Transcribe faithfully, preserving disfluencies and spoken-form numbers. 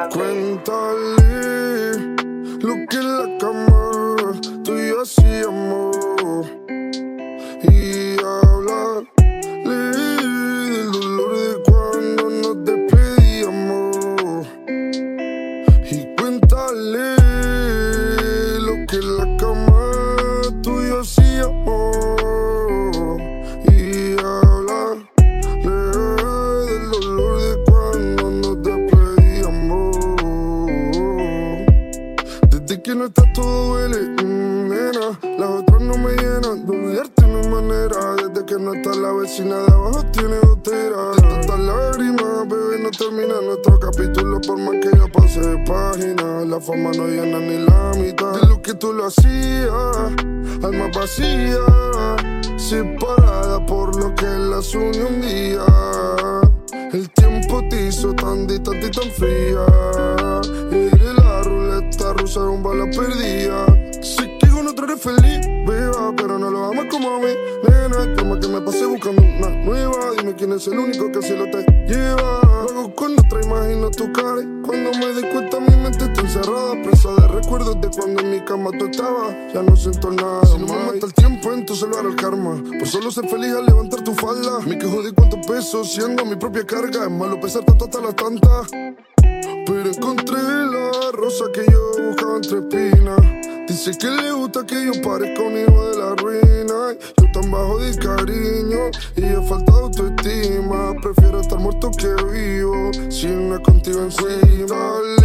Cuéntale lo que en la cama tú y yo hacíamos y hablarle del dolor de cuando nos despedíamos. Y cuéntale lo que en la cama tú y yo hacíamos y hablarle del dolor de cuando nos despedíamos. Desde que no estás todo duele, mm, nena. Las otras no me llenan, de olvidarte no hay manera. Desde que no está la vecina de abajo tiene gotera. De tantas lágrimas, bebé, no termina nuestro capítulo. Por más que ya pase de página, la fama no llena ni la mitad de lo que tú lo hacías. Alma vacía, separada por lo que las unió un día. El tiempo te hizo tan distante y tan fría. Y de la ruleta rusa un bala perdida. Sé que con otro eres feliz, beba, pero no lo amas como a mí, nena. Toma que me pasé buscando una nueva. Dime quién es el único que así lo te lleva. Luego cuando otra imagino tu cara. Cuando me di cuenta mi mente está encerrada, presa de recuerdos de cuando en mi cama tú estabas. Ya no siento nada. Si no me mata el tiempo en tu celular el karma. Por solo ser feliz al levantar tu falda. Me quejo de cuánto peso siendo mi propia carga. Es malo pesar tanto hasta las tantas. Pero encontré la rosa que yo buscaba entre espinas. Dice que le gusta que yo parezca un hijo de la ruina. Yo tan bajo de cariño y he falta de autoestima. Prefiero estar muerto que vivo si no es contigo encima.